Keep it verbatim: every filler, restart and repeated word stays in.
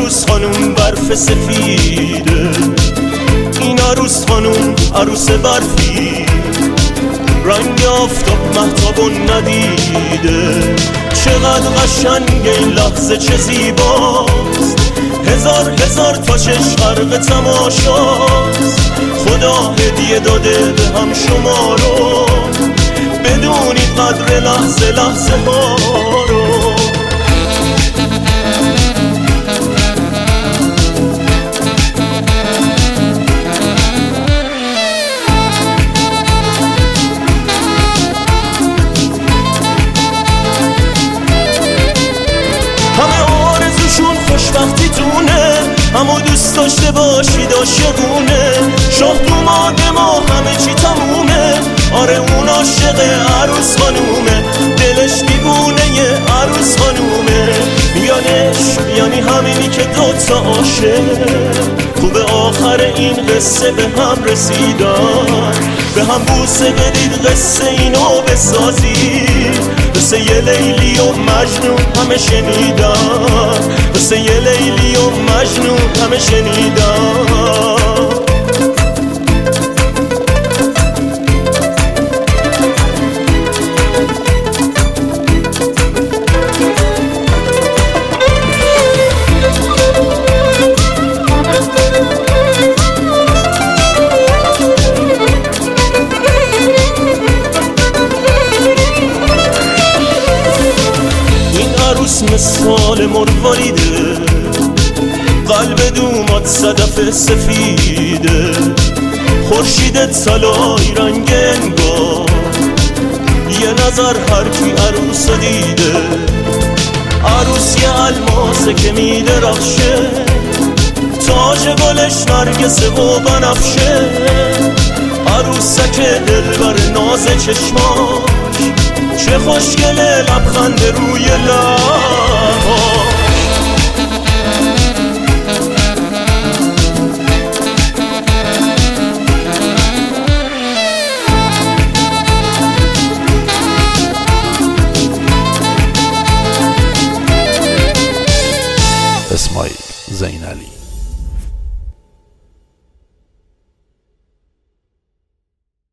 عروس خانوم برف سفیده، این عروس خانوم عروس برفی، رنگ آفتاب مهتابو ندیده. چقدر قشنگ این لحظه، چه زیباست، هزار هزار تا چشم غرق تماشاست. خدا هدیه داده به هم شما رو، بدونید قدر لحظه لحظه ها رو. خوشبختی تونه، همو دوست داشته باشید عاشقونه. شاه دوماد ما همه چی تمومه، آره اون عاشق عروس خانومه، دلش دیوونه ی عروس خانومه. میانش یعنی همینی که دوتا عاشق خوب آخر این قصه به هم رسیدن. به هم بوسه بدید قصه اینو بسازید، قصه یه لیلی و مجنون همه شنیدن، قصه یه لیلی و مجنون همه شنیدن. مثال مرواریده، قلب دومات صدف سفیده، خورشید طلایی رنگ انگار، یه نظر هر کی عروس دیده. عروس یه الماسه که میدرخشه، تاج گلش نرگسه و بنفشه. عروسک دلبر ناز چشماش، چه خوشگله لبخند روی لباش. اسماعیل زین علی.